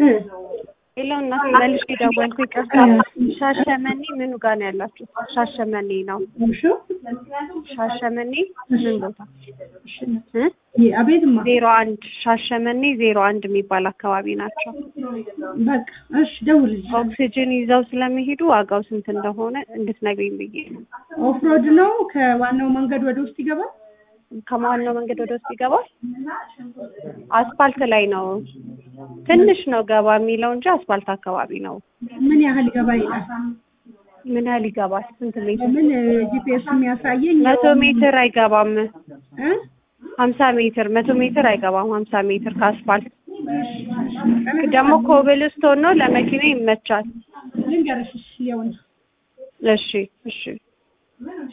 ሌላውና መልሽ ደወልኩ ይቅርታ ሻሸመኔ ምኑ ጋር ነው ያላችሁ ሻሸመኔ ነው እሺ ሻሸመኔ ምን ቦታ አቤትማ 01 ሻሸመኔ 01 የሚባል አካባቢ ናቸው በቃ እሺ ደውልልኝ ኦክሲጅን ይዘው ስለሚሄዱ ዋጋው ስንት እንደሆነ እንድትነግሪኝ ብዬ ነው ኦፍሮድ ነው ከዋናው መንገድ ወደ ውስጥ ይገባል ከማንኛው መንገድ ወደ ውስጥ ይገባል አስፋልት ላይ ነው ትንሽ ነው ገባ የሚለው እንጂ አስፋልት አካባቢ ነው ምን ያህል ገባ ይላል ምን ያህል ይገባል ስንት ሜትር ምን ጂፒኤስ የሚያሳየኝ 100 ሜትር አይገባም 50 ሜትር 100 ሜትር አይገባም 50 ሜትር ከአስፋልት ደግሞ ኮብልስቶን ነው ለመኪና ይመቻል ልንገርሽ ይኸውና እሺ